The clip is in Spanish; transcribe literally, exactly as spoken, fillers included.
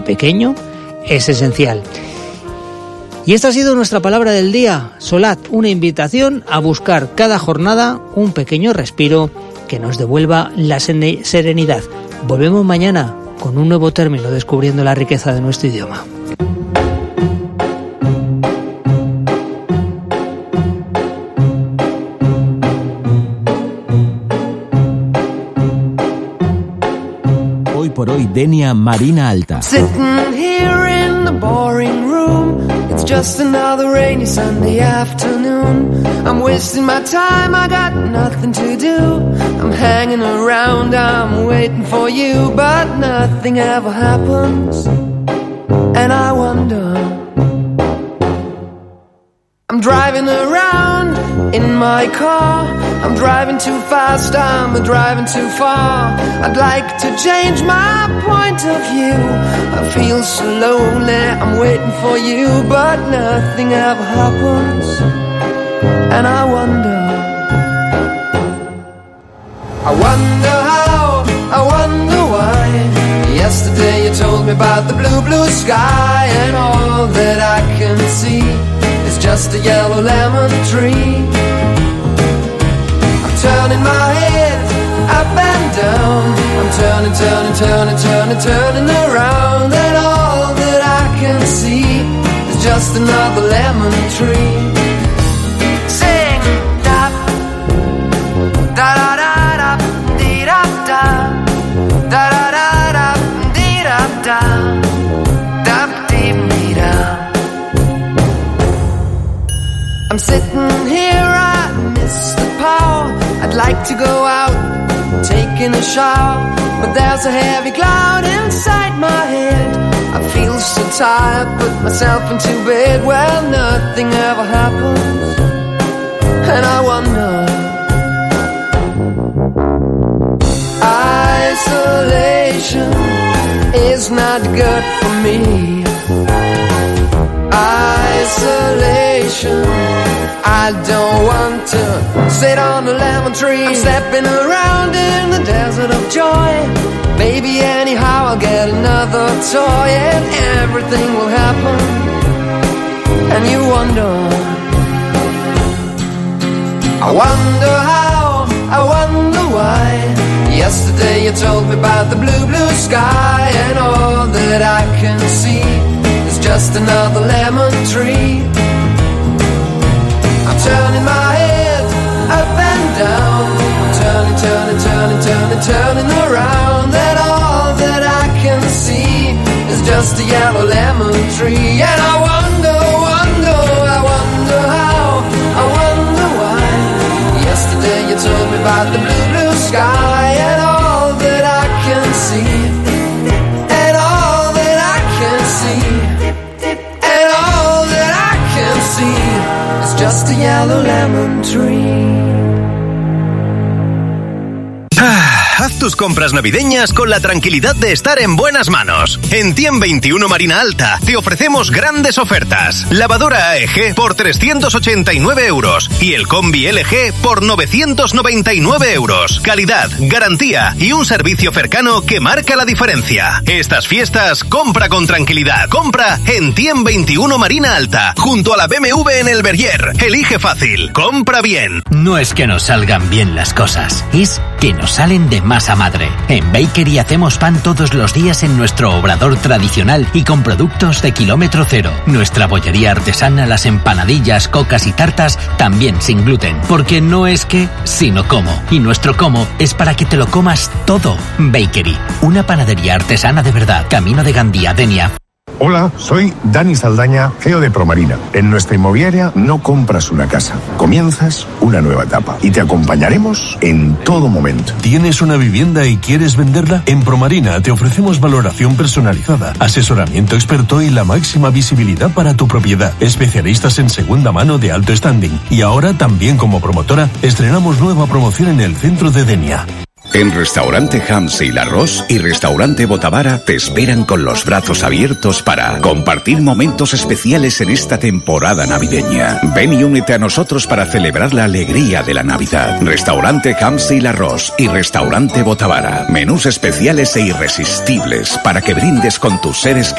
pequeño es esencial. Y esta ha sido nuestra palabra del día. Solat, una invitación a buscar cada jornada un pequeño respiro que nos devuelva la serenidad. Volvemos mañana con un nuevo término descubriendo la riqueza de nuestro idioma. Hoy por hoy, Denia Marina Alta. Sitting here in the boring room, it's just another rainy Sunday afternoon. I'm wasting my time, I got nothing to do. I'm hanging around, I'm waiting for you, but nothing ever happens. And I wonder, I'm driving around in my car, I'm driving too fast, I'm driving too far. I'd like to change my point of view. I feel so lonely, I'm waiting for you, but nothing ever happens. And I wonder, I wonder how, I wonder why. Yesterday you told me about the blue, blue sky, and all that I can see is just a yellow lemon tree. Turning my head up and down, I'm turning, turning, turning, turning, turning around, and all that I can see is just another lemon tree. Sing da da da da da dee da da da da da da dee da da da dee dee da. I'm sitting here, I miss the power. I'd like to go out, taking a shower, but there's a heavy cloud inside my head. I feel so tired, put myself into bed. Well, nothing ever happens, and I wonder, isolation is not good for me. Isolation, I don't want to sit on a lemon tree. I'm stepping around in the desert of joy. Maybe anyhow I'll get another toy, and everything will happen. And you wonder, I wonder how, I wonder why. Yesterday you told me about the blue, blue sky, and all that I can see is just another lemon tree. I'm turning my head up and down, I'm turning, turning, turning, turning, turning around, and all that I can see is just a yellow lemon tree. And I wonder, wonder, I wonder how, I wonder why. Yesterday you told me about the blue, blue sky, and all that I can see, and all that I can see, and all that I can see, it's just a yellow lemon tree. Haz tus compras navideñas con la tranquilidad de estar en buenas manos. En Tiem veintiuno Marina Alta te ofrecemos grandes ofertas. Lavadora A E G por trescientos ochenta y nueve euros y el combi L G por novecientos noventa y nueve euros. Calidad, garantía y un servicio cercano que marca la diferencia. Estas fiestas, compra con tranquilidad. Compra en Tiem veintiuno Marina Alta, junto a la B M W en el Verrier. Elige fácil. Compra bien. No es que nos salgan bien las cosas, es que nos salen de masa madre. En Bakery hacemos pan todos los días en nuestro obrador tradicional y con productos de kilómetro cero. Nuestra bollería artesana, las empanadillas, cocas y tartas también sin gluten. Porque no es que, sino cómo. Y nuestro cómo es para que te lo comas todo. Bakery, una panadería artesana de verdad. Camino de Gandía, Denia. Hola, soy Dani Saldaña, C E O de Promarina. En nuestra inmobiliaria no compras una casa, comienzas una nueva etapa y te acompañaremos en todo momento. ¿Tienes una vivienda y quieres venderla? En Promarina te ofrecemos valoración personalizada, asesoramiento experto y la máxima visibilidad para tu propiedad. Especialistas en segunda mano de alto standing. Y ahora también como promotora estrenamos nueva promoción en el centro de Denia. En Restaurante Hamsi Larros y Restaurante Botavara te esperan con los brazos abiertos para compartir momentos especiales en esta temporada navideña. Ven y únete a nosotros para celebrar la alegría de la Navidad. Restaurante Hamsi Larros y Restaurante Botavara. Menús especiales e irresistibles para que brindes con tus seres